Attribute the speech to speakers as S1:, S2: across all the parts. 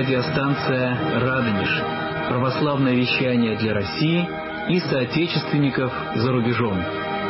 S1: радиостанция «Радонеж». Православное вещание для России и соотечественников за рубежом.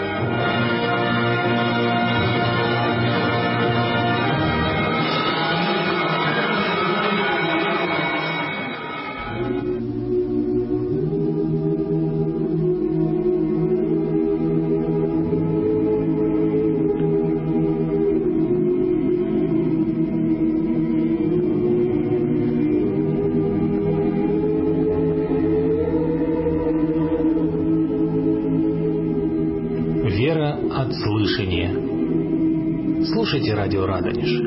S2: Вера от слышания. Слушайте радио «Радонеж».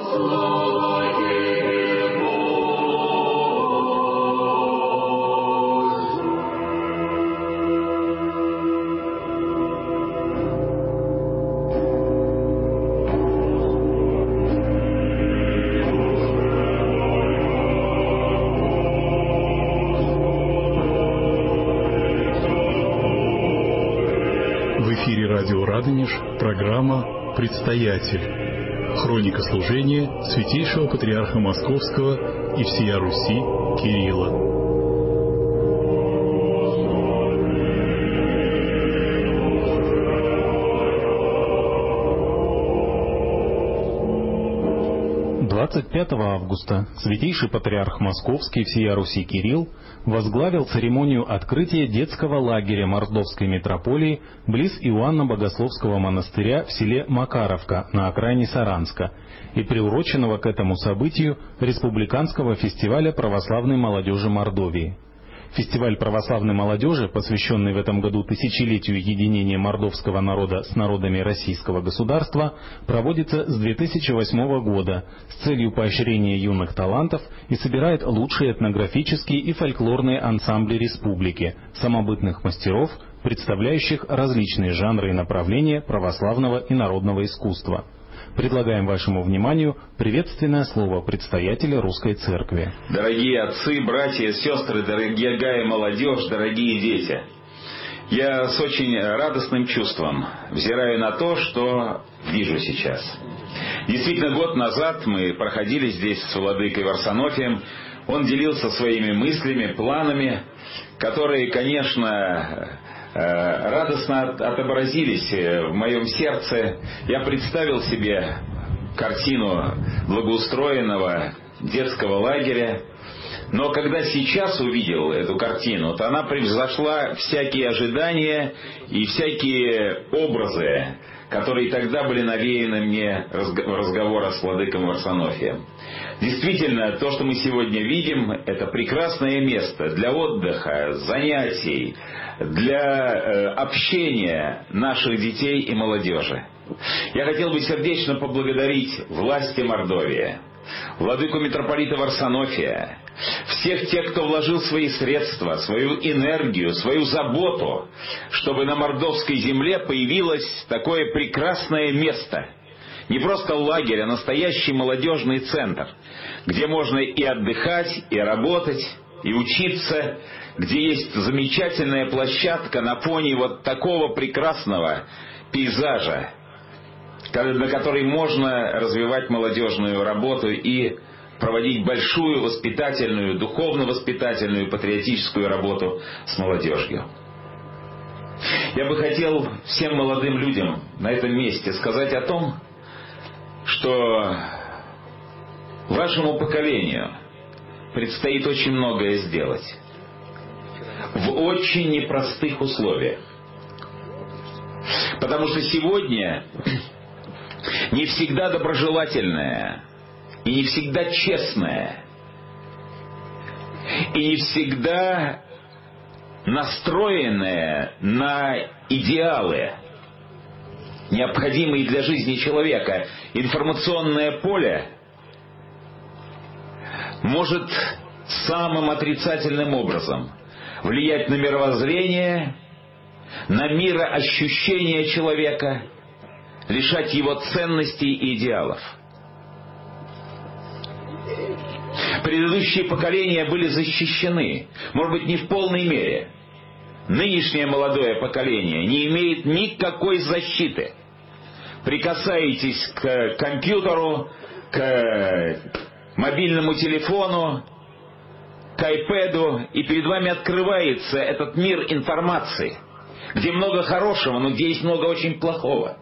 S3: Радио Радонеж, программа «Предстоятель». Хроника служения Святейшего Патриарха Московского и всея Руси Кирилла.
S2: Августа Святейший Патриарх Московский всея Руси Кирилл возглавил церемонию открытия детского лагеря Мордовской митрополии близ Иоанна Богословского монастыря в селе Макаровка на окраине Саранска и приуроченного к этому событию Республиканского фестиваля православной молодежи Мордовии. Фестиваль православной молодежи, посвященный в этом году тысячелетию единения мордовского народа с народами российского государства, проводится с 2008 года с целью поощрения юных талантов и собирает лучшие этнографические и фольклорные ансамбли республики, самобытных мастеров, представляющих различные жанры и направления православного и народного искусства. Предлагаем вашему вниманию приветственное слово предстоятеля Русской Церкви.
S4: Дорогие отцы, братья, сестры, дорогая молодежь, дорогие дети, я с очень радостным чувством взираю на то, что вижу сейчас. Действительно, год назад мы проходили здесь с владыкой Варсонофием. Он делился своими мыслями, планами, которые, конечно, радостно отобразились в моем сердце. Я представил себе картину благоустроенного детского лагеря, но когда сейчас увидел эту картину, то она превзошла всякие ожидания и всякие образы, которые тогда были навеяны мне разговора с владыком Варсонофием. Действительно, то, что мы сегодня видим, это прекрасное место для отдыха, занятий, для общения наших детей и молодежи. Я хотел бы сердечно поблагодарить власти Мордовии, владыку митрополита Варсонофия, всех тех, кто вложил свои средства, свою энергию, свою заботу, чтобы на мордовской земле появилось такое прекрасное место. Не просто лагерь, а настоящий молодежный центр, где можно и отдыхать, и работать, и учиться, где есть замечательная площадка на фоне вот такого прекрасного пейзажа, на которой можно развивать молодежную работу и проводить большую воспитательную, духовно-воспитательную, патриотическую работу с молодежью. Я бы хотел всем молодым людям на этом месте сказать о том, что вашему поколению предстоит очень многое сделать в очень непростых условиях. Потому что сегодня не всегда доброжелательная и не всегда честная и не всегда настроенная на идеалы, необходимые для жизни человека, информационное поле может самым отрицательным образом влиять на мировоззрение, на мироощущение человека, лишать его ценностей и идеалов. Предыдущие поколения были защищены, может быть, не в полной мере. Нынешнее молодое поколение не имеет никакой защиты. Прикасаетесь к компьютеру, к мобильному телефону, к айпэду, и перед вами открывается этот мир информации, где много хорошего, но где есть много очень плохого.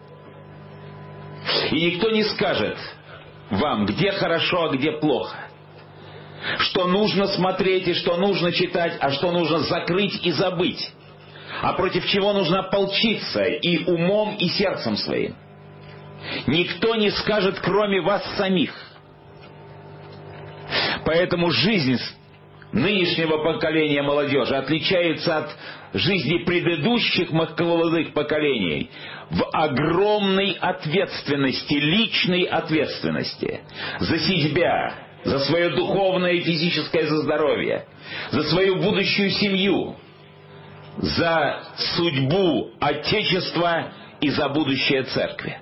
S4: И никто не скажет вам, где хорошо, а где плохо. Что нужно смотреть и что нужно читать, а что нужно закрыть и забыть. А против чего нужно ополчиться и умом, и сердцем своим. Никто не скажет, кроме вас самих. Поэтому жизнь нынешнего поколения молодежи отличаются от жизни предыдущих молодых поколений в огромной ответственности, личной ответственности за себя, за свое духовное и физическое здоровье, за свою будущую семью, за судьбу Отечества и за будущее Церкви.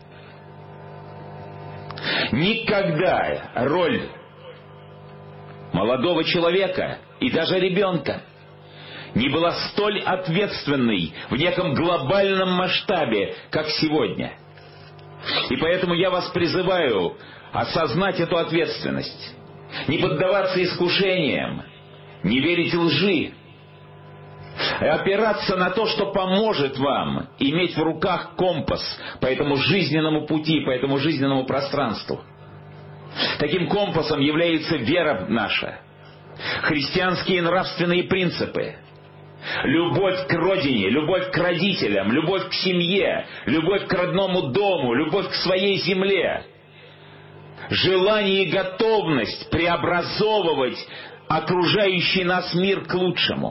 S4: Никогда роль молодого человека и даже ребенка не была столь ответственной в неком глобальном масштабе, как сегодня. И поэтому я вас призываю осознать эту ответственность, не поддаваться искушениям, не верить лжи, опираться на то, что поможет вам иметь в руках компас по этому жизненному пути, по этому жизненному пространству. Таким компасом является вера наша, христианские нравственные принципы, любовь к родине, любовь к родителям, любовь к семье, любовь к родному дому, любовь к своей земле, желание и готовность преобразовывать окружающий нас мир к лучшему.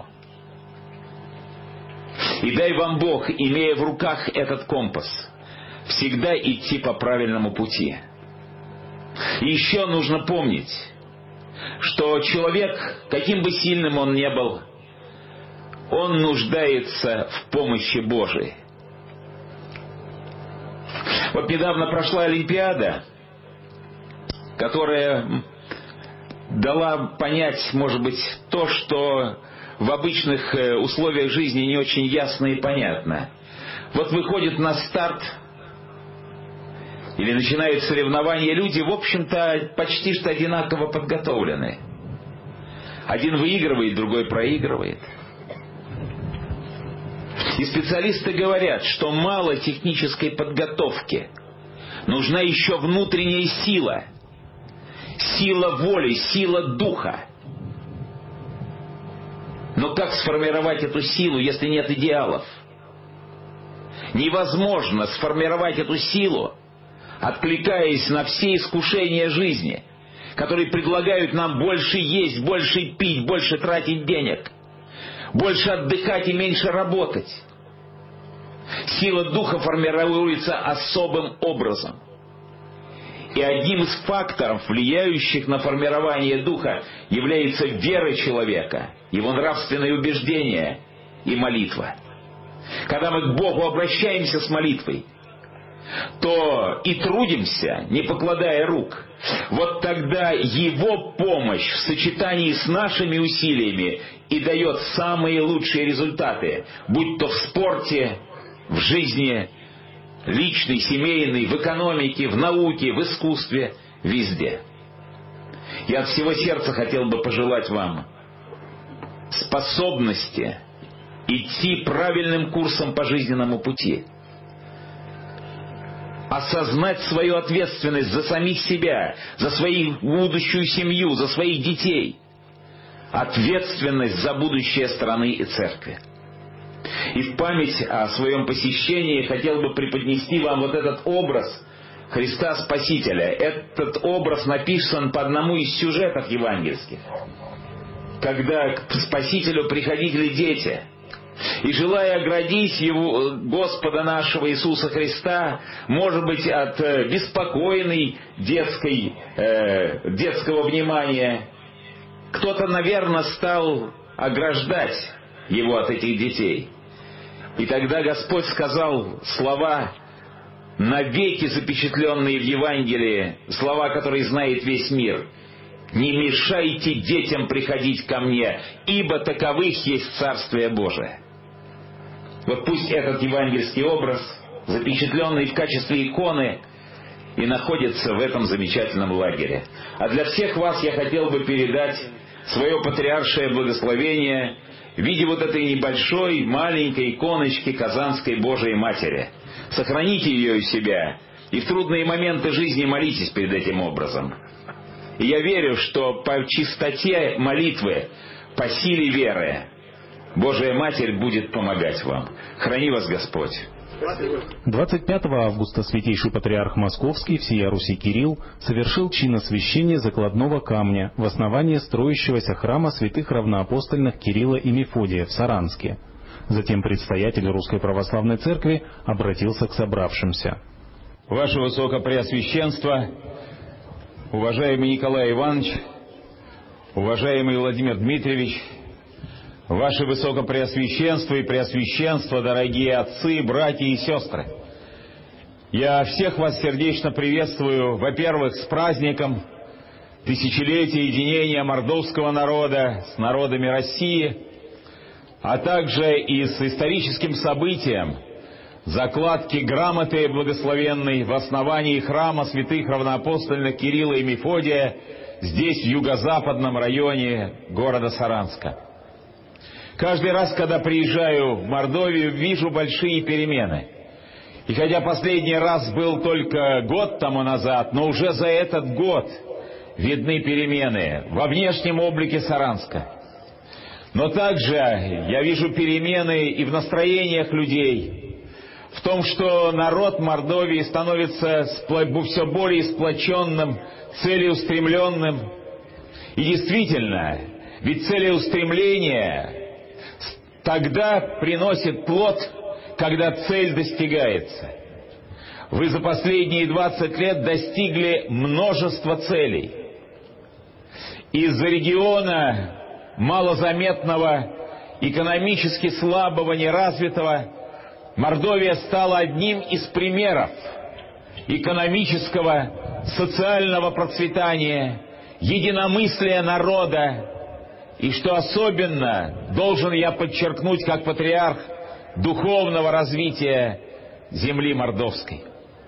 S4: И дай вам Бог, имея в руках этот компас, всегда идти по правильному пути. И еще нужно помнить, что человек, каким бы сильным он ни был, он нуждается в помощи Божией. Вот недавно прошла Олимпиада, которая дала понять, может быть, то, что в обычных условиях жизни не очень ясно и понятно. Вот выходит на старт или начинают соревнования люди, в общем-то, почти что одинаково подготовлены. Один выигрывает, другой проигрывает. И специалисты говорят, что мало технической подготовки. Нужна еще внутренняя сила. Сила воли, сила духа. Но как сформировать эту силу, если нет идеалов? Невозможно сформировать эту силу, откликаясь на все искушения жизни, которые предлагают нам больше есть, больше пить, больше тратить денег, больше отдыхать и меньше работать. Сила духа формируется особым образом. И одним из факторов, влияющих на формирование духа, является вера человека, его нравственные убеждения и молитва. Когда мы к Богу обращаемся с молитвой, то и трудимся, не покладая рук, вот тогда Его помощь в сочетании с нашими усилиями и дает самые лучшие результаты, будь то в спорте, в жизни личной, семейной, в экономике, в науке, в искусстве, везде. Я от всего сердца хотел бы пожелать вам способности идти правильным курсом по жизненному пути, осознать свою ответственность за самих себя, за свою будущую семью, за своих детей, ответственность за будущее страны и церкви. И в память о своем посещении хотел бы преподнести вам вот этот образ Христа Спасителя. Этот образ написан по одному из сюжетов евангельских, когда к Спасителю приходили дети, и желая оградить его, Господа нашего Иисуса Христа, может быть, от беспокойной детского внимания, кто-то, наверное, стал ограждать его от этих детей. И тогда Господь сказал слова, навеки запечатленные в Евангелии, слова, которые знает весь мир: «Не мешайте детям приходить ко мне, ибо таковых есть Царствие Божие». Вот пусть этот евангельский образ, запечатленный в качестве иконы, и находится в этом замечательном лагере. А для всех вас я хотел бы передать свое патриаршее благословение в виде вот этой небольшой, маленькой иконочки Казанской Божией Матери. Сохраните ее у себя, и в трудные моменты жизни молитесь перед этим образом. И я верю, что по чистоте молитвы, по силе веры, Божия Матерь будет помогать вам. Храни вас Господь.
S2: 25 августа Святейший Патриарх Московский всея Руси Кирилл совершил чиносвящение закладного камня в основании строящегося храма святых равноапостольных Кирилла и Мефодия в Саранске. Затем предстоятель Русской Православной Церкви обратился к собравшимся.
S4: Ваше Высокопреосвященство, уважаемый Николай Иванович, уважаемый Владимир Дмитриевич, Ваше Высокопреосвященство и Преосвященство, дорогие отцы, братья и сестры, я всех вас сердечно приветствую, во-первых, с праздником тысячелетия единения мордовского народа с народами России, а также и с историческим событием закладки грамоты благословенной в основании храма святых равноапостольных Кирилла и Мефодия здесь, в юго-западном районе города Саранска. Каждый раз, когда приезжаю в Мордовию, вижу большие перемены. И хотя последний раз был только год тому назад, но уже за этот год видны перемены во внешнем облике Саранска. Но также я вижу перемены и в настроениях людей, в том, что народ Мордовии становится все более сплоченным, целеустремленным. И действительно, ведь целеустремление тогда приносит плод, когда цель достигается. Вы за последние 20 лет достигли множества целей. Из-за региона малозаметного, экономически слабого, неразвитого, Мордовия стала одним из примеров экономического, социального процветания, единомыслия народа, и что особенно должен я подчеркнуть как патриарх духовного развития земли мордовской.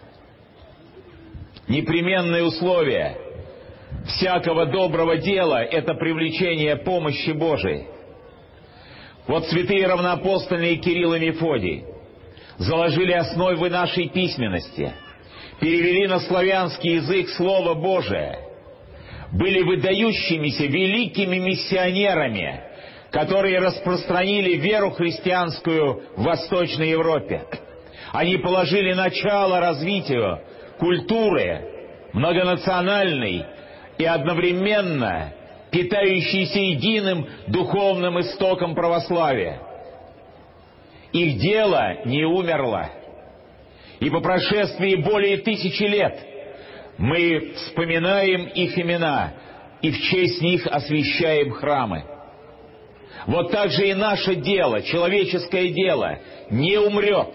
S4: Непременное условие всякого доброго дела — это привлечение помощи Божией. Вот святые равноапостольные Кирилл и Мефодий заложили основы нашей письменности, перевели на славянский язык Слово Божие, были выдающимися великими миссионерами, которые распространили веру христианскую в Восточной Европе. Они положили начало развитию культуры многонациональной и одновременно питающейся единым духовным истоком православия. Их дело не умерло. И по прошествии более 1000 лет мы вспоминаем их имена и в честь них освящаем храмы. Вот так же и наше дело, человеческое дело, не умрет,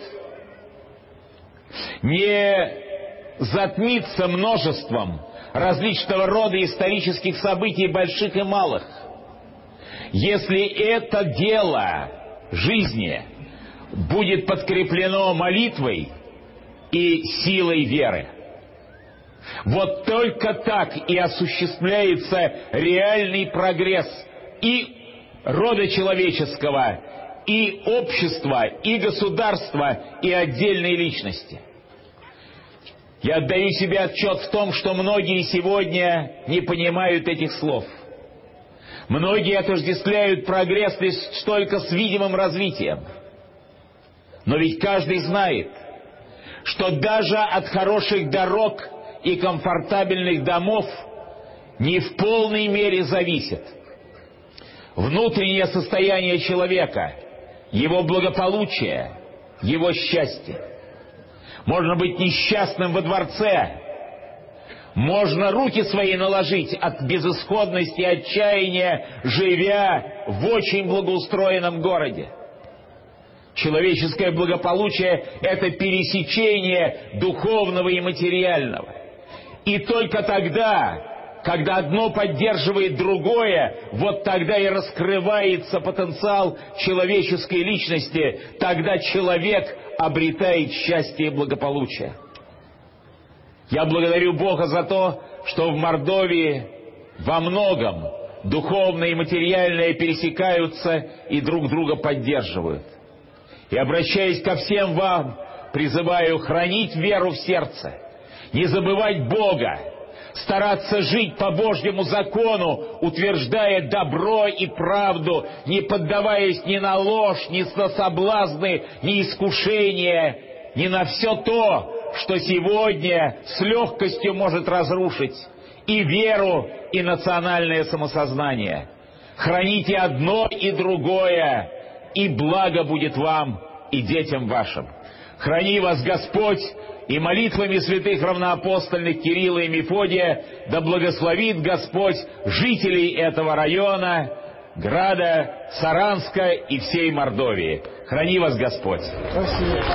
S4: не затмится множеством различного рода исторических событий, больших и малых, если это дело жизни будет подкреплено молитвой и силой веры. Вот только так и осуществляется реальный прогресс и рода человеческого, и общества, и государства, и отдельной лишности. Я отдаю себе отчет в том, что многие сегодня не понимают этих слов. Многие отождествляют прогресс лишь только с видимым развитием. Но ведь каждый знает, что даже от хороших дорог и комфортабельных домов не в полной мере зависит внутреннее состояние человека, его благополучие, его счастье. Можно быть несчастным во дворце, можно руки свои наложить от безысходности и отчаяния, живя в очень благоустроенном городе. Человеческое благополучие — это пересечение духовного и материального. И только тогда, когда одно поддерживает другое, вот тогда и раскрывается потенциал человеческой личности, тогда человек обретает счастье и благополучие. Я благодарю Бога за то, что в Мордовии во многом духовное и материальное пересекаются и друг друга поддерживают. И, обращаясь ко всем вам, призываю хранить веру в сердце, не забывать Бога, стараться жить по Божьему закону, утверждая добро и правду, не поддаваясь ни на ложь, ни на соблазны, ни искушения,
S5: не на все то, что сегодня с легкостью может разрушить и веру, и национальное самосознание. Храните одно и другое, и благо будет вам и детям вашим. Храни вас Господь, и молитвами святых равноапостольных Кирилла и Мефодия да благословит Господь жителей этого района, града Саранска и всей Мордовии. Храни вас Господь.
S6: Спасибо.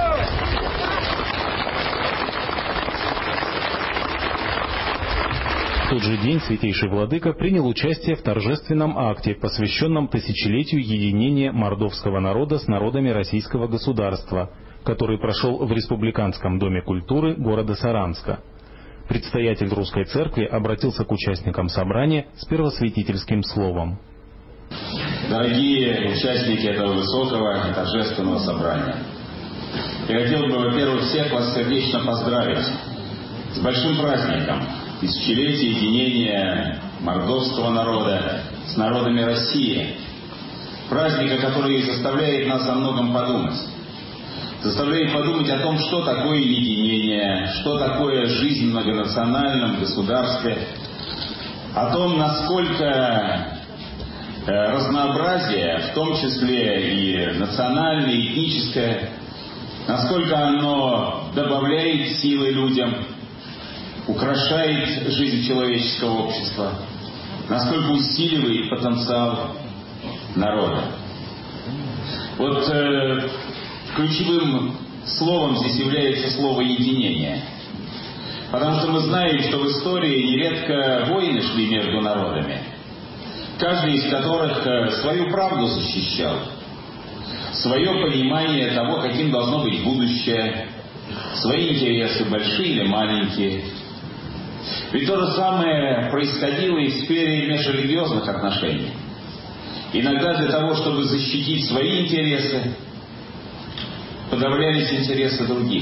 S2: В тот же день Святейший Владыка принял участие в торжественном акте, посвященном тысячелетию единения мордовского народа с народами российского государства, который прошел в Республиканском доме культуры города Саранска. Предстоятель Русской Церкви обратился к участникам собрания с первосвятительским словом.
S4: Дорогие участники этого высокого и торжественного собрания, я хотел бы, во-первых, всех вас сердечно поздравить с большим праздником, тысячелетие единения мордовского народа с народами России. Праздника, который заставляет нас о многом подумать. Заставляет подумать о том, что такое единение, что такое жизнь в многонациональном государстве, о том, насколько разнообразие, в том числе и национальное, и этническое, насколько оно добавляет силы людям, украшает жизнь человеческого общества, насколько усиливает потенциал народа. Вот ключевым словом здесь является слово «единение». Потому что мы знаем, что в истории нередко войны шли между народами, каждый из которых свою правду защищал, свое понимание того, каким должно быть будущее, свои интересы, большие или маленькие. Ведь то же самое происходило и в сфере межрелигиозных отношений. Иногда для того, чтобы защитить свои интересы, подавлялись интересы других.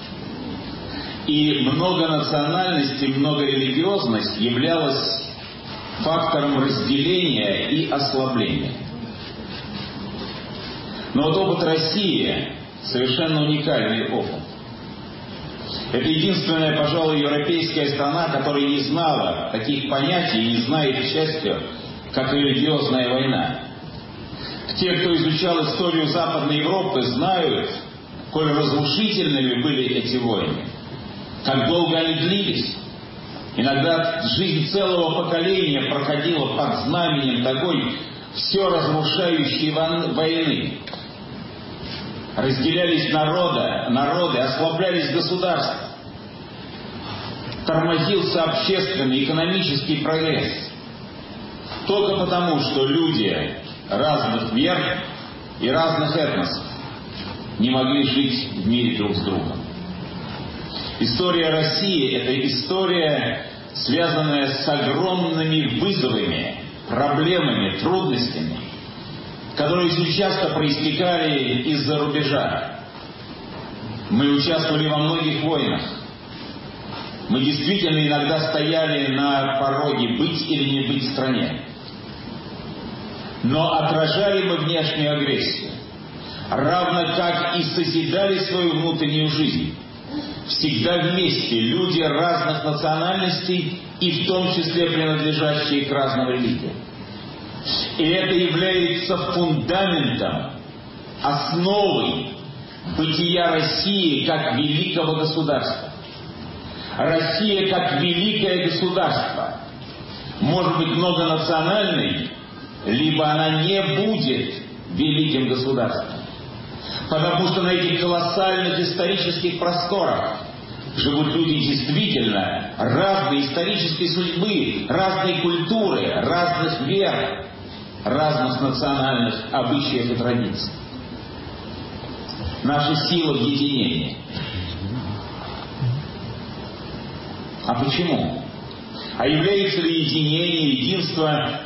S4: И многонациональность и многорелигиозность являлась фактором разделения и ослабления. Но вот опыт России совершенно уникальный опыт. Это единственная, пожалуй, европейская страна, которая не знала таких понятий и не знает, к счастью, как религиозная война. Те, кто изучал историю Западной Европы, знают, коль разрушительными были эти войны, как долго они длились. Иногда жизнь целого поколения проходила под знаменем такой все разрушающей войны. Разделялись народы, ослаблялись государства. Тормозился общественный, экономический прогресс. Только потому, что люди разных вер и разных этносов не могли жить в мире друг с другом. История России – это история, связанная с огромными вызовами, проблемами, трудностями, которые очень часто проистекали из-за рубежа. Мы участвовали во многих войнах. Мы действительно иногда стояли на пороге быть или не быть в стране. Но отражали мы внешнюю агрессию, равно как и созидали свою внутреннюю жизнь. Всегда вместе люди разных национальностей и в том числе принадлежащие к разным религиям. И это является фундаментом, основой бытия России как великого государства. Россия как великое государство может быть многонациональной, либо она не будет великим государством. Потому что на этих колоссальных исторических просторах живут люди действительно разной исторической судьбы, разной культуры, разных вер, разных национальных обычаев и традиций. Наша сила в единении. А почему? А является ли единение, единство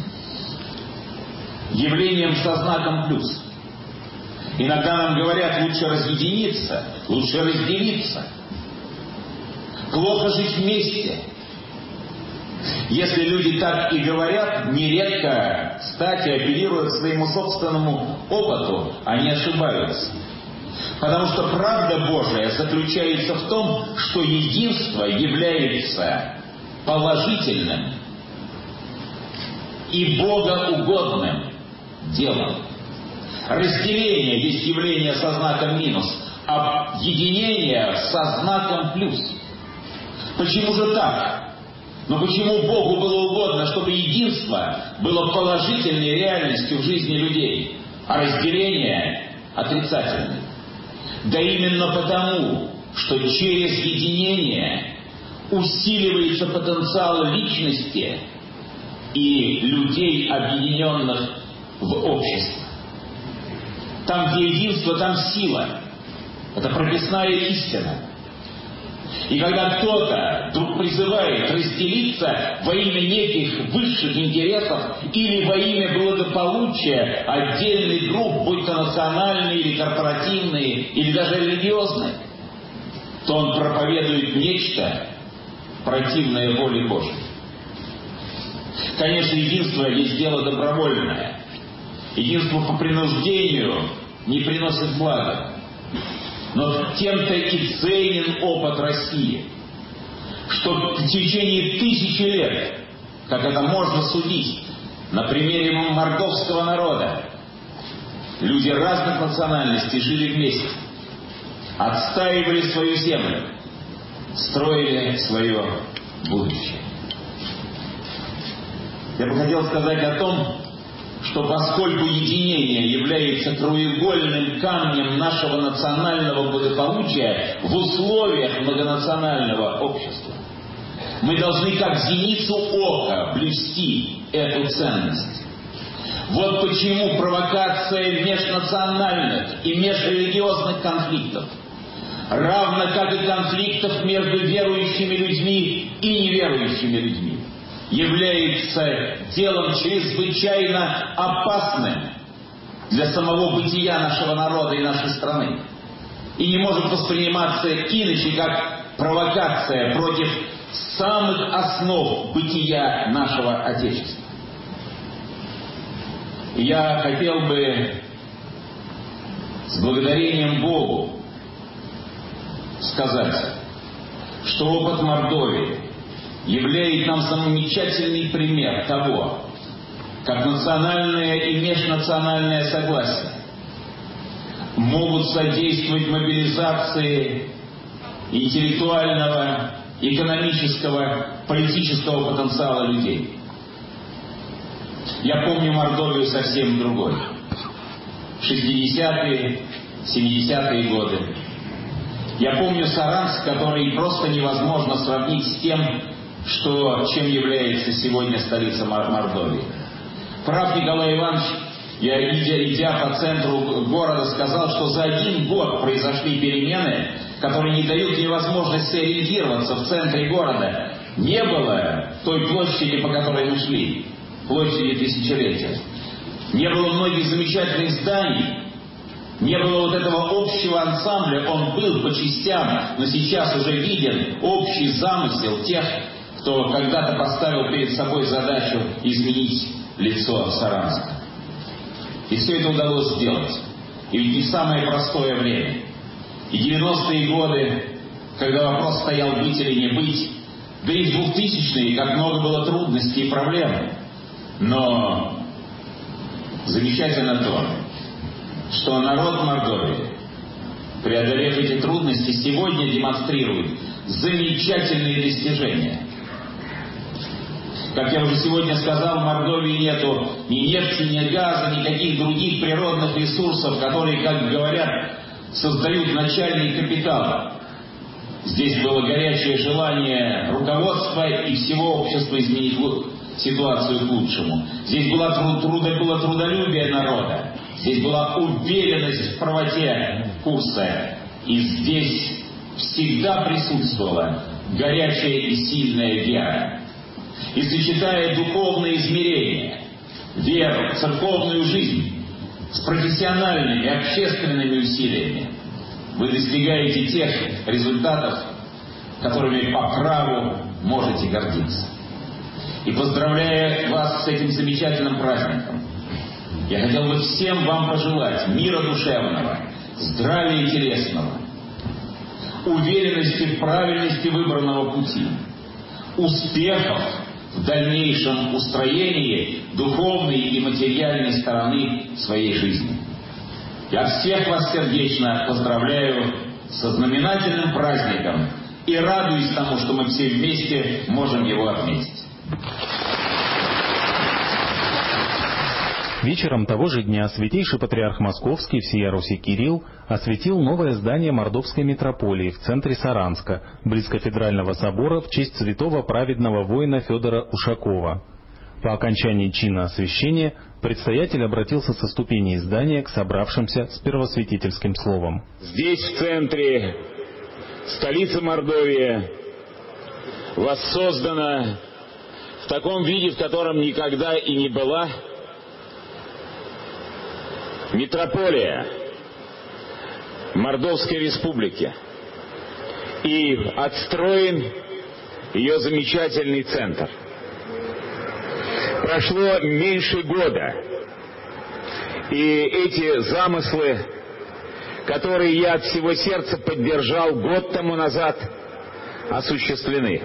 S4: явлением со знаком плюс? Иногда нам говорят, лучше разъединиться, лучше разделиться. Плохо жить вместе. Если люди так и говорят, нередко, кстати, апеллируя к своему собственному опыту, они ошибаются. Потому что правда Божия заключается в том, что единство является положительным и богоугодным делом. Разделение есть явление со знаком минус, а единение со знаком плюс. Почему же так? Но почему Богу было угодно, чтобы единство было положительной реальностью в жизни людей, а разделение отрицательным? Да именно потому, что через единение усиливается потенциал личности и людей, объединенных в общество. Там, где единство, там сила. Это прописная истина. И когда кто-то вдруг призывает разделиться во имя неких высших интересов или во имя благополучия отдельных групп, будь то национальные или корпоративные, или даже религиозные, то он проповедует нечто противное воле Божьей. Конечно, единство есть дело добровольное. Единство по принуждению не приносит блага. Но тем-то и ценен опыт России, что в течение 1000 лет, как это можно судить на примере мордовского народа, люди разных национальностей жили вместе, отстаивали свою землю, строили свое будущее. Я бы хотел сказать о том, что поскольку единение является краеугольным камнем нашего национального благополучия в условиях многонационального общества, мы должны как зеницу ока блюсти эту ценность. Вот почему провокация межнациональных и межрелигиозных конфликтов, равно как и конфликтов между верующими людьми и неверующими людьми, является делом чрезвычайно опасным для самого бытия нашего народа и нашей страны. И не может восприниматься иначе, как провокация против самых основ бытия нашего Отечества. И я хотел бы с благодарением Богу сказать, что опыт Мордовии являет нам замечательный пример того, как национальное и межнациональное согласие могут содействовать мобилизации интеллектуального, экономического, политического потенциала людей. Я помню Мордовию совсем другой. 60-е, 70-е годы. Я помню Саранск, который просто невозможно сравнить с тем, чем является сегодня столица Мордовии. Прав Николай Иванович, идя по центру города, сказал, что за 1 год произошли перемены, которые не дают мне возможность сориентироваться в центре города. Не было той площади, по которой мы шли, площади Тысячелетия. Не было многих замечательных зданий, не было вот этого общего ансамбля, он был по частям, но сейчас уже виден общий замысел тех, кто когда-то поставил перед собой задачу изменить лицо Саранска. И все это удалось сделать. И ведь не в самое простое время. И 90-е годы, когда вопрос стоял быть или не быть, да и в 2000-е, как много было трудностей и проблем. Но замечательно то, что народ Мордовии, преодолев эти трудности, сегодня демонстрирует замечательные достижения. Как я уже сегодня сказал, в Мордовии нету ни нефти, ни газа, никаких других природных ресурсов, которые, как говорят, создают начальный капитал. Здесь было горячее желание руководства и всего общества изменить ситуацию к лучшему. Здесь было трудолюбие народа. Здесь была уверенность в правоте курса. И здесь всегда присутствовала горячая и сильная вера. И сочетая духовное измерение, веру, церковную жизнь с профессиональными, общественными усилиями, вы достигаете тех результатов, которыми по праву можете гордиться. И поздравляя вас с этим замечательным праздником, я хотел бы всем вам пожелать мира душевного, здравия телесного, уверенности в правильности выбранного пути, успехов в дальнейшем устроении духовной и материальной стороны своей жизни. Я всех вас сердечно поздравляю со знаменательным праздником и радуюсь тому, что мы все вместе можем его отметить.
S2: Вечером того же дня святейший патриарх Московский всея Руси Кирилл осветил новое здание Мордовской митрополии в центре Саранска, близ кафедрального собора в честь святого праведного воина Федора Ушакова. По окончании чина освящения предстоятель обратился со ступеней здания к собравшимся с первосвятительским словом.
S5: Здесь, в центре столицы Мордовии, воссоздана в таком виде, в котором никогда и не была, митрополия Мордовской Республики, и отстроен ее замечательный центр. Прошло меньше года, и эти замыслы, которые я от всего сердца поддержал год тому назад, осуществлены.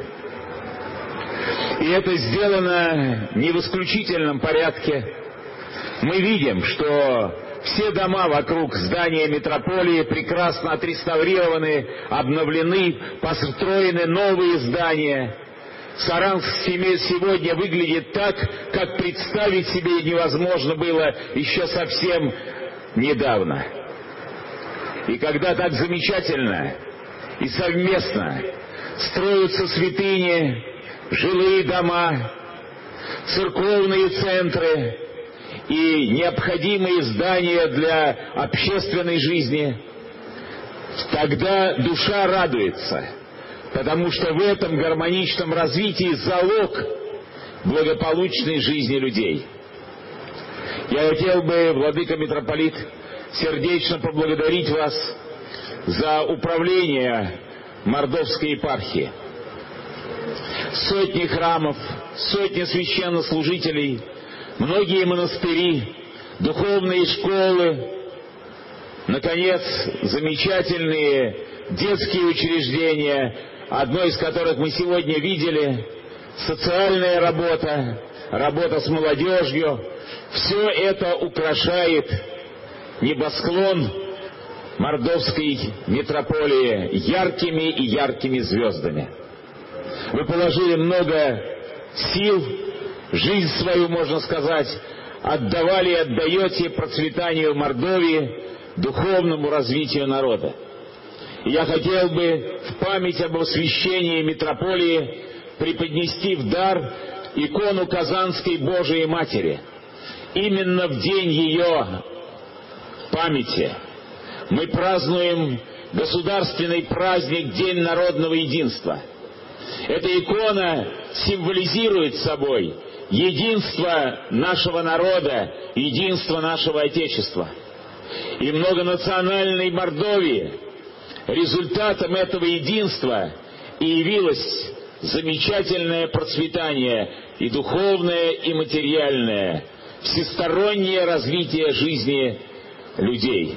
S5: И это сделано не в исключительном порядке. Мы видим, что все дома вокруг здания митрополии прекрасно отреставрированы, обновлены, построены новые здания. Саранск сегодня выглядит так, как представить себе невозможно было еще совсем недавно. И когда так замечательно и совместно строятся святыни, жилые дома, церковные центры и необходимые здания для общественной жизни, тогда душа радуется, потому что в этом гармоничном развитии залог благополучной жизни людей. Я хотел бы, владыка митрополит, сердечно поблагодарить вас за управление Мордовской епархии. Сотни храмов, сотни священнослужителей, многие монастыри, духовные школы, наконец, замечательные детские учреждения, одно из которых мы сегодня видели, социальная работа, работа с молодежью. Все это украшает небосклон Мордовской митрополии яркими и яркими звездами. Вы положили много сил, жизнь свою, можно сказать, отдавали и отдаете процветанию Мордовии, духовному развитию народа. И я хотел бы в память об освящении митрополии преподнести в дар икону Казанской Божией Матери. Именно в день ее памяти мы празднуем государственный праздник День народного единства. Эта икона символизирует собой единство нашего народа, единство нашего Отечества. И многонациональной Мордовии результатом этого единства и явилось замечательное процветание и духовное, и материальное, всестороннее развитие жизни людей.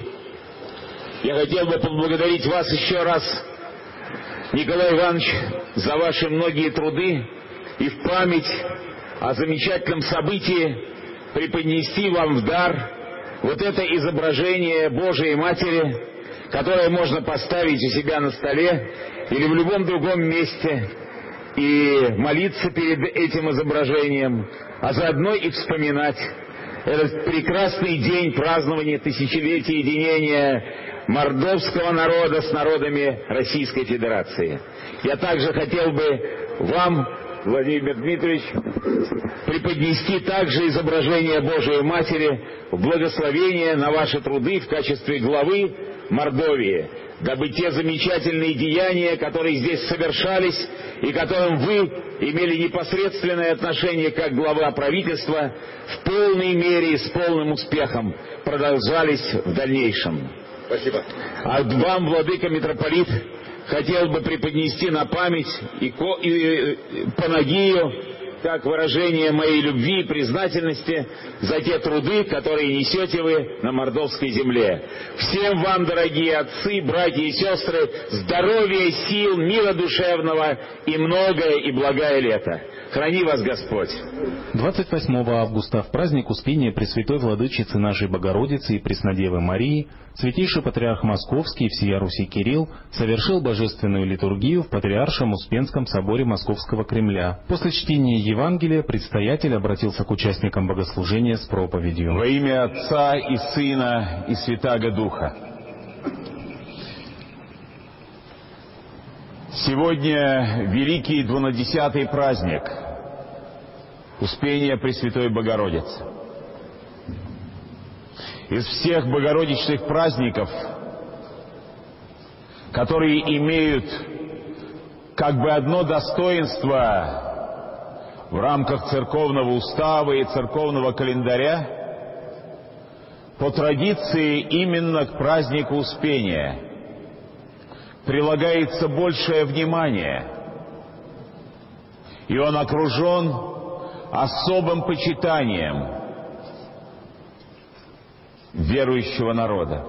S5: Я хотел бы поблагодарить вас еще раз, Николай Иванович, за ваши многие труды и в память о замечательном событии преподнести вам в дар вот это изображение Божией Матери, которое можно поставить у себя на столе или в любом другом месте и молиться перед этим изображением, а заодно и вспоминать этот прекрасный день празднования тысячелетия единения мордовского народа с народами Российской Федерации. Я также хотел бы вам, Владимир Дмитриевич, преподнести также изображение Божией Матери в благословение на ваши труды в качестве главы Мордовии, дабы те замечательные деяния, которые здесь совершались и к которым вы имели непосредственное отношение как глава правительства, в полной мере и с полным успехом продолжались в дальнейшем. Спасибо. А вам, владыка митрополит, хотел бы преподнести на память Панагию, как выражение моей любви и признательности за те труды, которые несете вы на мордовской земле. Всем вам, дорогие отцы, братья и сестры, здоровья, сил, мира душевного и многое и благое лето. Храни вас Господь.
S2: 28 августа, в праздник Успения Пресвятой Владычицы нашей Богородицы и Преснодевы Марии, Святейший Патриарх Московский и всея Руси Кирилл совершил божественную литургию в Патриаршем Успенском соборе Московского Кремля. После чтения Евангелия предстоятель обратился к участникам богослужения с проповедью.
S5: Во имя Отца и Сына и Святаго Духа. Сегодня великий 12-й праздник Успения Пресвятой Богородицы. Из всех богородичных праздников, которые имеют как бы одно достоинство в рамках церковного устава и церковного календаря, по традиции именно к празднику Успения прилагается большее внимание, и он окружен особым почитанием верующего народа.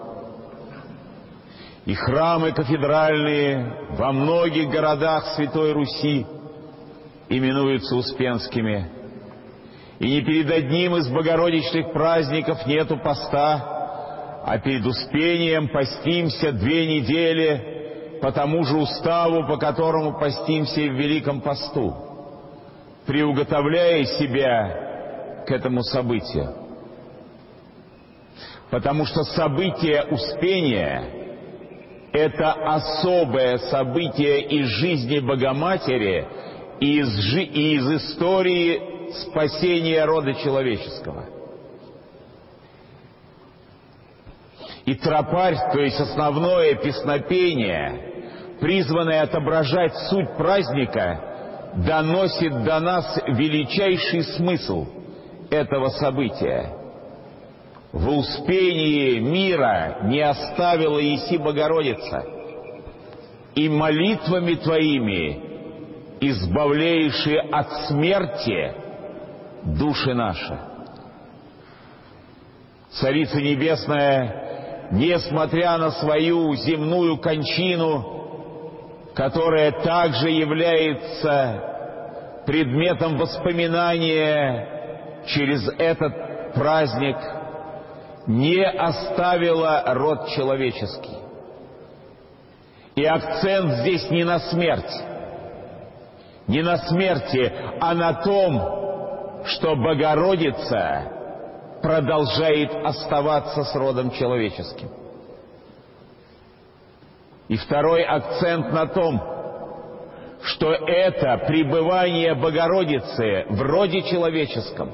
S5: И храмы кафедральные во многих городах Святой Руси именуются Успенскими. И ни перед одним из богородичных праздников нету поста, а перед Успением постимся 2 недели по тому же уставу, по которому постимся и в Великом посту, приуготовляя себя к этому событию. Потому что событие Успения — это особое событие из жизни Богоматери и из истории спасения рода человеческого. И тропарь, то есть основное песнопение, призванное отображать суть праздника, доносит до нас величайший смысл этого события. В Успении мира не оставила еси Богородица, и молитвами Твоими избавляешь от смерти души наши. Царица Небесная, несмотря на свою земную кончину, которая также является предметом воспоминания через этот праздник, не оставила род человеческий. И акцент здесь не на смерти, а на том, что Богородица продолжает оставаться с родом человеческим. И второй акцент на том, что это пребывание Богородицы в роде человеческом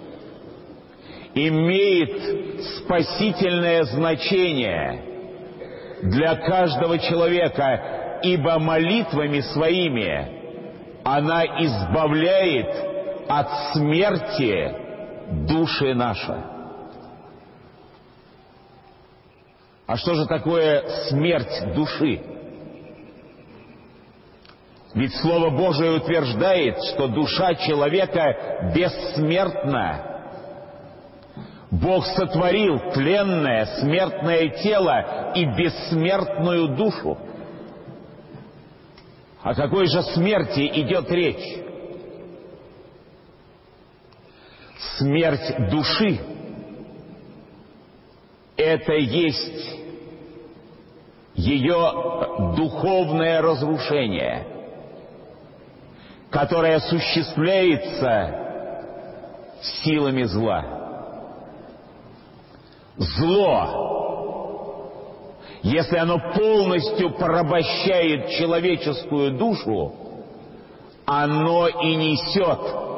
S5: имеет спасительное значение для каждого человека, ибо молитвами своими она избавляет от смерти души наши. А что же такое смерть души? Ведь Слово Божие утверждает, что душа человека бессмертна. Бог сотворил тленное, смертное тело и бессмертную душу. О какой же смерти идет речь? Смерть души — это есть ее духовное разрушение, которое осуществляется силами зла. Зло, если оно полностью порабощает человеческую душу, оно и несет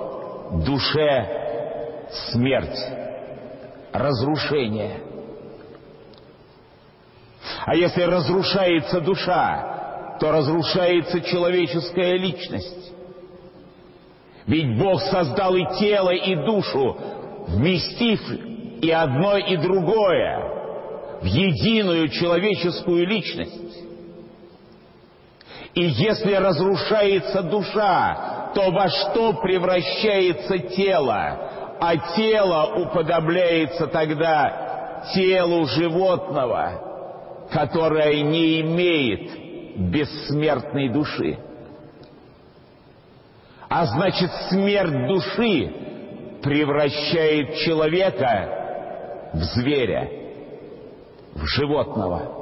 S5: душе смерть, разрушение. А если разрушается душа, то разрушается человеческая личность. Ведь Бог создал и тело, и душу, вместив и одно, и другое в единую человеческую личность. И если разрушается душа, то во что превращается тело, а тело уподобляется тогда телу животного, которое не имеет бессмертной души. А значит, смерть души превращает человека в зверя, в животного.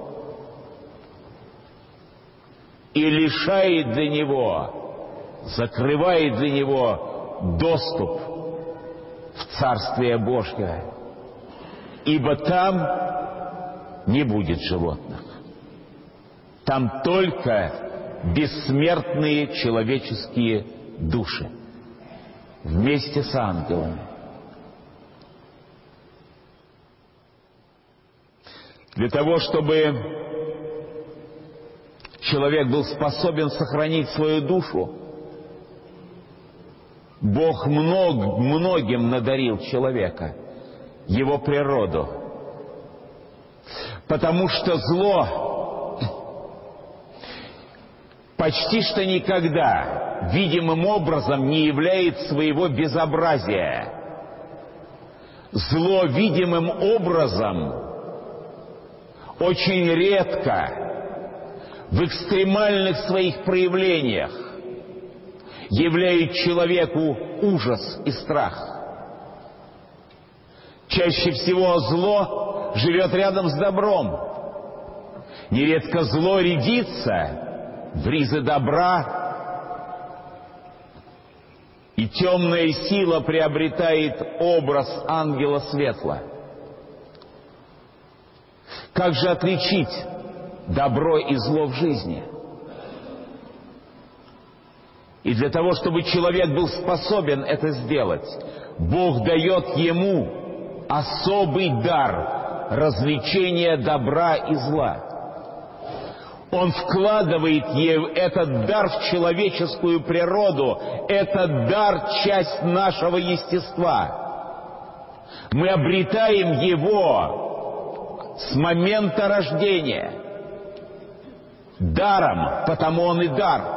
S5: И лишает для него, закрывает для него доступ в Царствие Божье. Ибо там не будет животных. Там только бессмертные человеческие души вместе с ангелами. Для того, чтобы человек был способен сохранить свою душу, Бог многим надарил человека, его природу. Потому что зло почти что никогда видимым образом не являет своего безобразия. Зло видимым образом очень редко, в экстремальных своих проявлениях, являет человеку ужас и страх. Чаще всего зло живет рядом с добром. Нередко зло рядится в ризы добра, и темная сила приобретает образ ангела светла. Как же отличить добро и зло в жизни? И для того, чтобы человек был способен это сделать, Бог дает ему особый дар развлечения добра и зла. Он вкладывает этот дар в человеческую природу. Этот дар — часть нашего естества. Мы обретаем его с момента рождения. Даром, потому он и дар.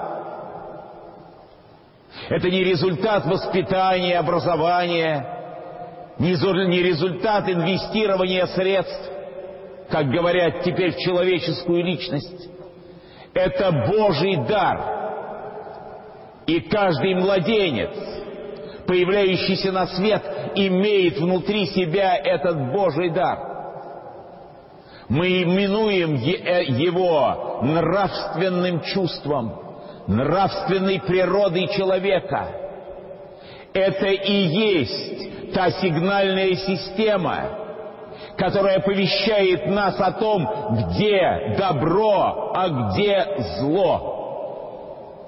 S5: Это не результат воспитания, образования, не результат инвестирования средств, как говорят теперь, в человеческую личность. Это Божий дар. И каждый младенец, появляющийся на свет, имеет внутри себя этот Божий дар. Мы именуем его нравственным чувством, нравственной природой человека. Это и есть та сигнальная система, которая оповещает нас о том, где добро, а где зло.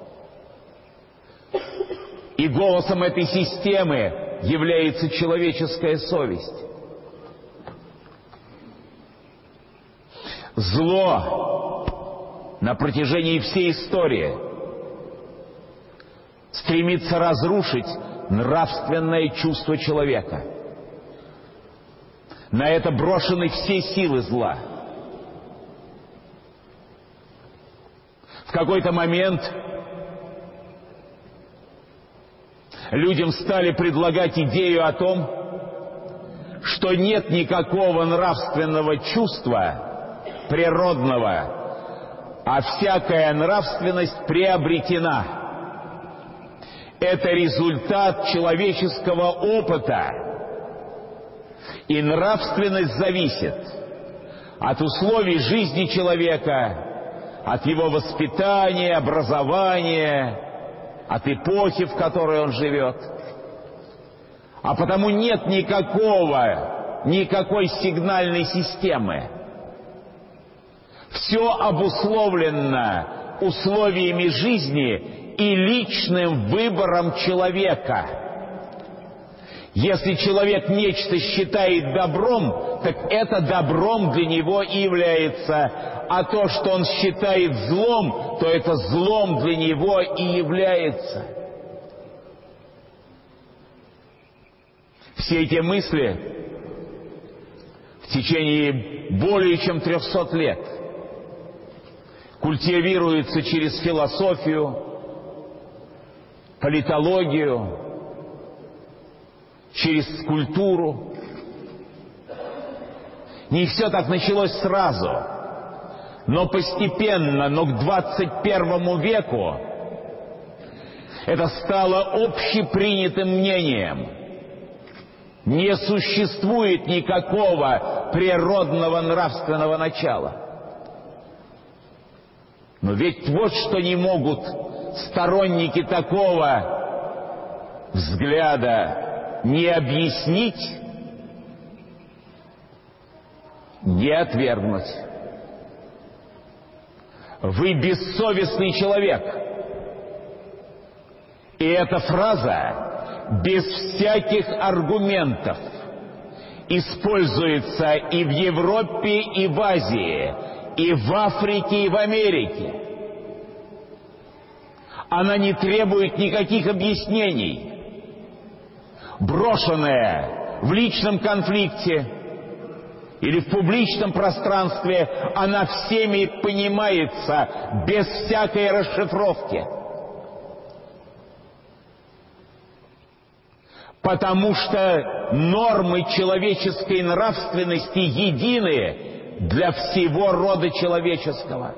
S5: И голосом этой системы является человеческая совесть. Зло на протяжении всей истории стремится разрушить нравственное чувство человека. На это брошены все силы зла. В какой-то момент людям стали предлагать идею о том, что нет никакого нравственного чувства природного, а всякая нравственность приобретена. Это результат человеческого опыта. И нравственность зависит от условий жизни человека, от его воспитания, образования, от эпохи, в которой он живет. А потому нет никакой сигнальной системы. Все обусловлено условиями жизни и личным выбором человека. Если человек нечто считает добром, так это добром для него и является, а то, что он считает злом, то это злом для него и является. Все эти мысли в течение более чем 300 лет культивируются через философию, политологию, через культуру. Не все так началось сразу, но постепенно, но к 21 веку это стало общепринятым мнением. Не существует никакого природного нравственного начала. Но ведь вот что не могут сторонники такого взгляда не объяснить, не отвергнуть. Вы бессовестный человек. И эта фраза без всяких аргументов используется и в Европе, и в Азии, и в Африке, и в Америке. Она не требует никаких объяснений. Брошенная в личном конфликте или в публичном пространстве, она всеми понимается без всякой расшифровки. Потому что нормы человеческой нравственности едины для всего рода человеческого.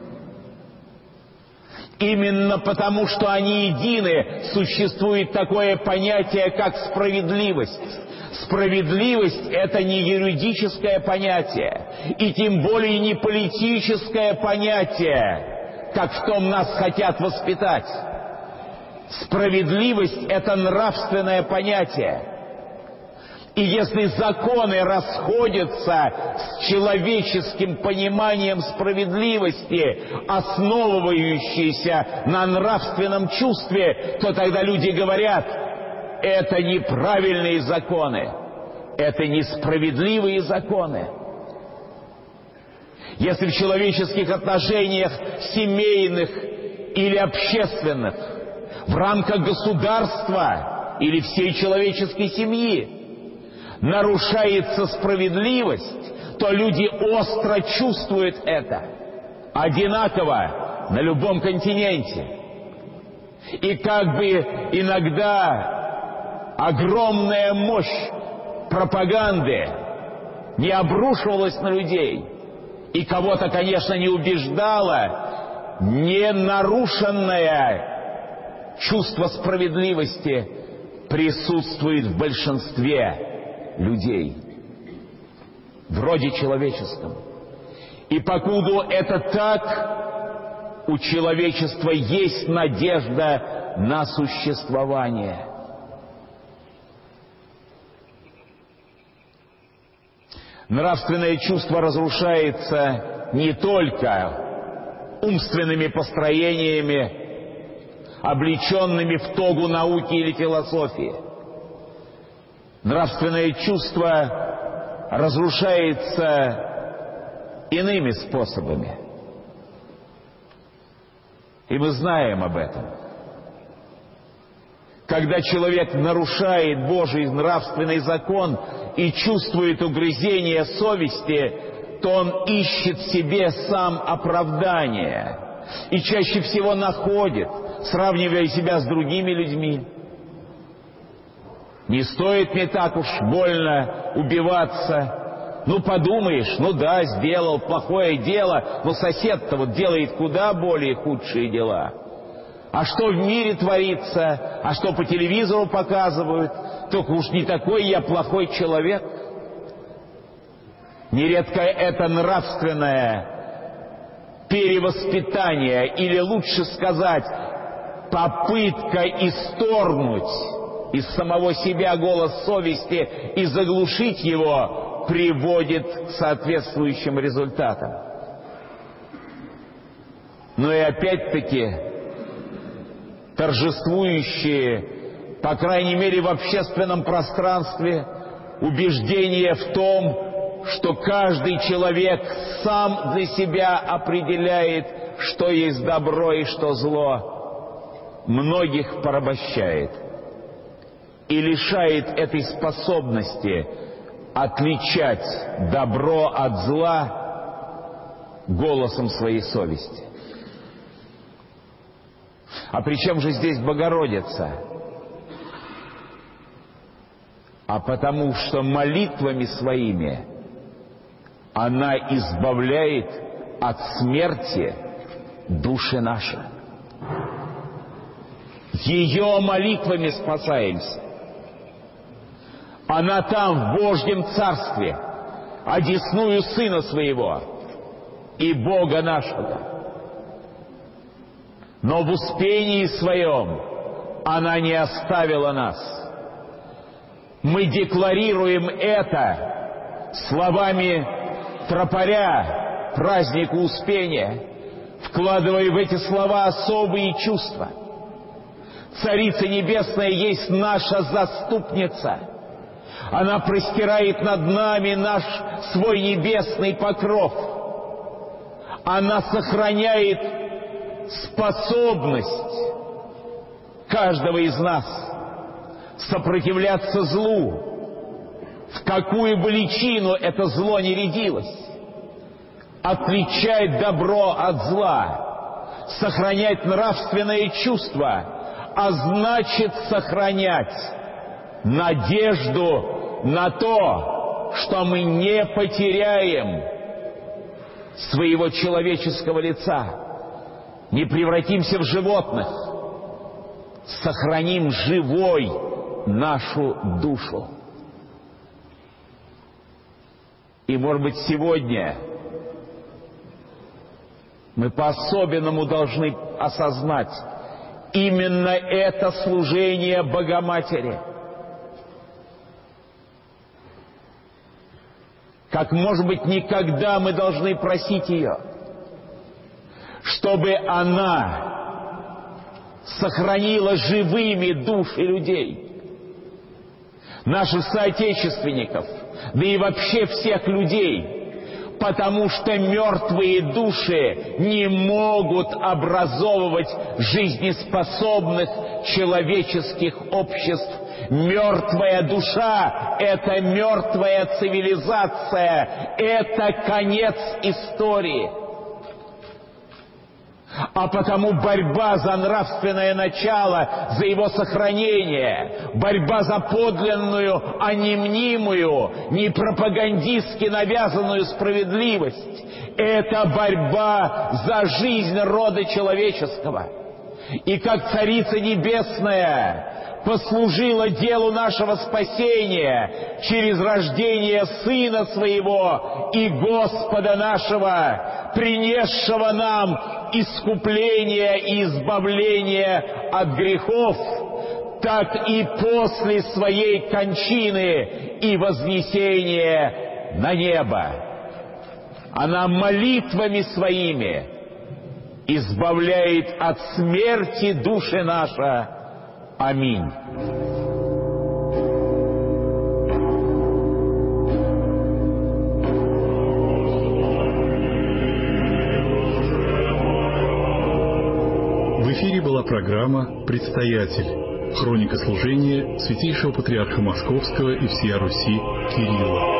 S5: Именно потому, что они едины, существует такое понятие, как справедливость. Справедливость – это не юридическое понятие, и тем более не политическое понятие, как в том нас хотят воспитать. Справедливость – это нравственное понятие. И если законы расходятся с человеческим пониманием справедливости, основывающейся на нравственном чувстве, то тогда люди говорят: это неправильные законы, это несправедливые законы. Если в человеческих отношениях, семейных или общественных, в рамках государства или всей человеческой семьи нарушается справедливость, то люди остро чувствуют это, одинаково на любом континенте. И как бы иногда огромная мощь пропаганды не обрушивалась на людей, и кого-то, конечно, не убеждала, ненарушенное чувство справедливости присутствует в большинстве людей, в роде человеческом. И покуда это так, у человечества есть надежда на существование. Нравственное чувство разрушается не только умственными построениями, облеченными в тогу науки или философии. Нравственное чувство разрушается иными способами. И мы знаем об этом. Когда человек нарушает Божий нравственный закон и чувствует угрызение совести, то он ищет себе сам оправдание. И чаще всего находит, сравнивая себя с другими людьми. Не стоит мне так уж больно убиваться. Ну, подумаешь, ну да, сделал плохое дело, но сосед-то вот делает куда более худшие дела. А что в мире творится, а что по телевизору показывают, только уж не такой я плохой человек. Нередко это нравственное перевоспитание, или лучше сказать, попытка исторгнуть из самого себя голос совести и заглушить его, приводит к соответствующим результатам. Но и опять-таки торжествующие, по крайней мере в общественном пространстве, убеждение в том, что каждый человек сам для себя определяет, что есть добро и что зло, многих порабощает и лишает этой способности отличать добро от зла голосом своей совести. А при чем же здесь Богородица? А потому что молитвами своими она избавляет от смерти души наши. Ее молитвами спасаемся. Она там, в Божьем Царстве, одесную Сына Своего и Бога нашего. Но в успении Своем она не оставила нас. Мы декларируем это словами тропаря празднику Успения, вкладывая в эти слова особые чувства. Царица Небесная есть наша заступница. Она простирает над нами наш свой небесный покров. Она сохраняет способность каждого из нас сопротивляться злу, в какую бы личину это зло ни рядилось, отличать добро от зла, сохранять нравственное чувство, а значит сохранять надежду на то, что мы не потеряем своего человеческого лица, не превратимся в животных, сохраним живой нашу душу. И, может быть, сегодня мы по-особенному должны осознать именно это служение Богоматери. Как, может быть, никогда мы должны просить ее, чтобы она сохранила живыми души людей, наших соотечественников, да и вообще всех людей, потому что мертвые души не могут образовывать жизнеспособных человеческих обществ. Мертвая душа — это мертвая цивилизация, это конец истории. А потому борьба за нравственное начало, за его сохранение, борьба за подлинную, а не мнимую, не пропагандистски навязанную справедливость — это борьба за жизнь рода человеческого. И как Царица Небесная послужила делу нашего спасения через рождение Сына Своего и Господа нашего, принесшего нам искупление и избавление от грехов, так и после Своей кончины и вознесения на небо она молитвами Своими избавляет от смерти души наша. Аминь.
S3: В эфире была программа «Предстоятель». Хроника служения Святейшего Патриарха Московского и всея Руси Кирилла.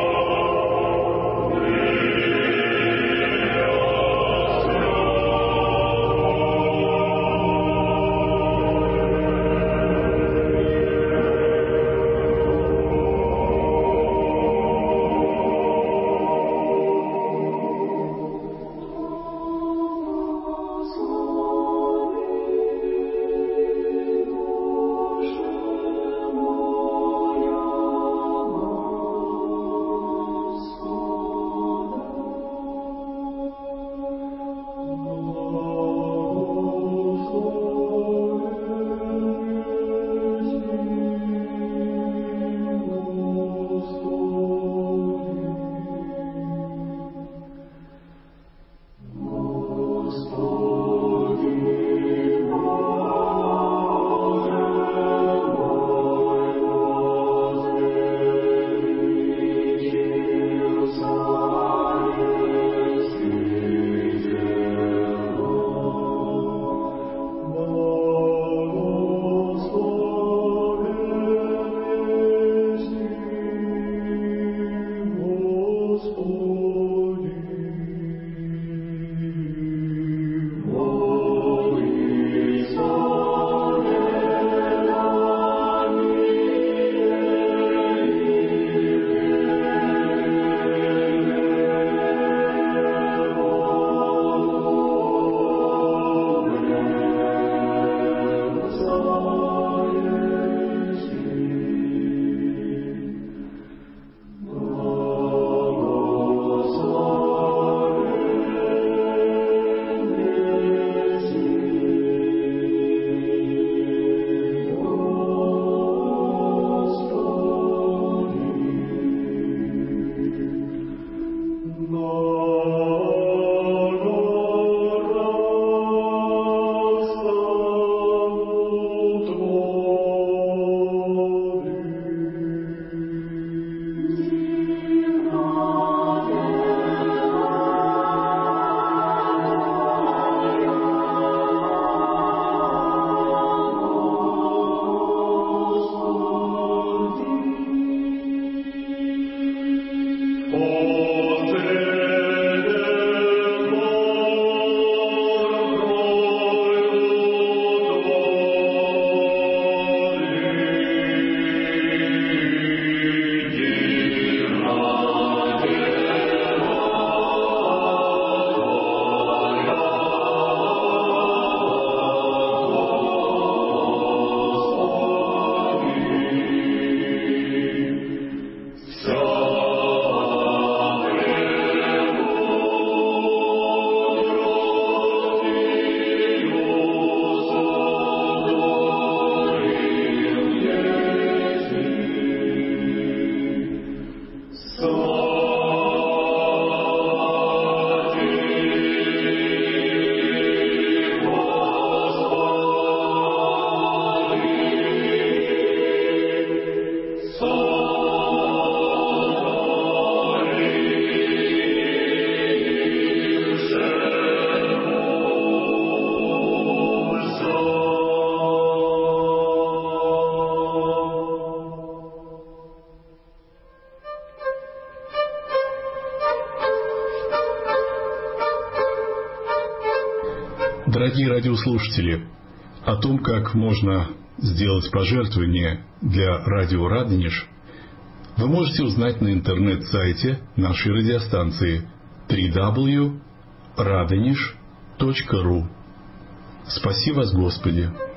S3: Дорогие радиослушатели, о том, как можно сделать пожертвование для радио «Радонеж», вы можете узнать на интернет-сайте нашей радиостанции www.radonеж.ru. Спаси вас, Господи!